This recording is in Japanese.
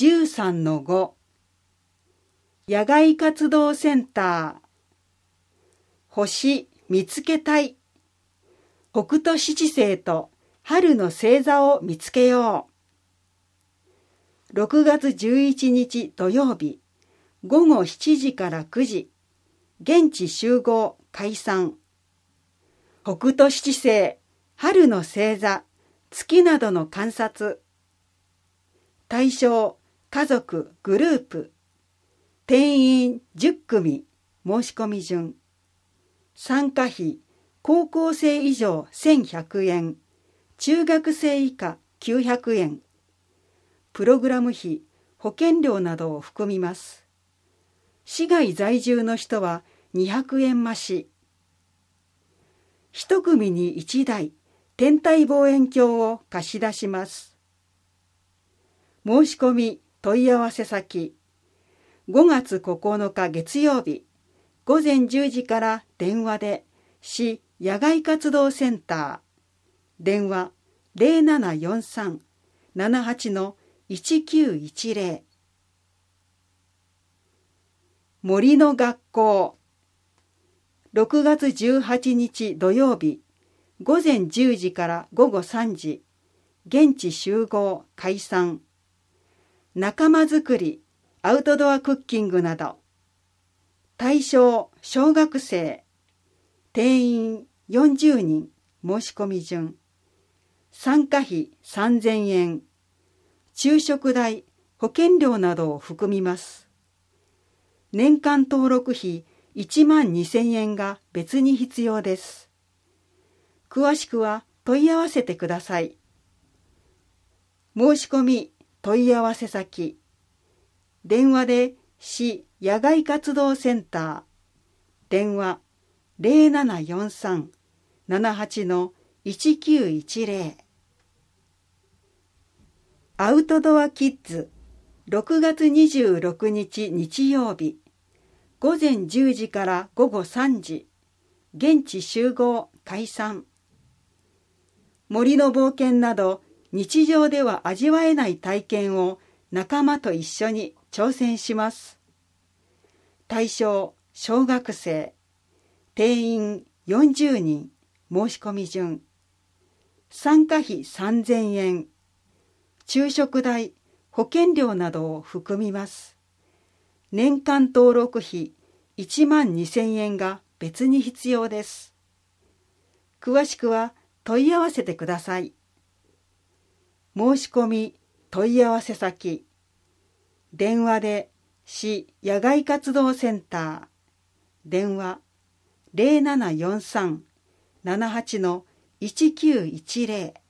13-5 野外活動センター星見つけたい。北斗七星と春の星座を見つけよう。6月11日土曜日午後7時から9時現地集合解散。北斗七星、春の星座、月などの観察。対象、家族、グループ。定員10組、申し込み順。参加費、高校生以上1100円、中学生以下900円。プログラム費、保険料などを含みます。市外在住の人は200円増し。一組に1台、天体望遠鏡を貸し出します。申し込み、問い合わせ先。5月9日月曜日、午前10時から電話で、市野外活動センター。電話0743-78-1910。森の学校。6月18日土曜日、午前10時から午後3時、現地集合解散。仲間づくり、アウトドアクッキングなど。対象、小学生。定員40人、申し込み順。参加費3000円。昼食代、保険料などを含みます。年間登録費12000円が別に必要です。詳しくは問い合わせてください。申し込み、問い合わせ先。電話で市野外活動センター。電話0743-78-1910。アウトドアキッズ。6月26日日曜日。午前10時から午後3時、現地集合解散。森の冒険など日常では味わえない体験を仲間と一緒に挑戦します。対象、小学生。定員40人、申し込み順。参加費3000円。昼食代、保険料などを含みます。年間登録費12000円が別に必要です。詳しくは問い合わせてください。申し込み、問い合わせ先。電話で市野外活動センター。電話0743-78-1910。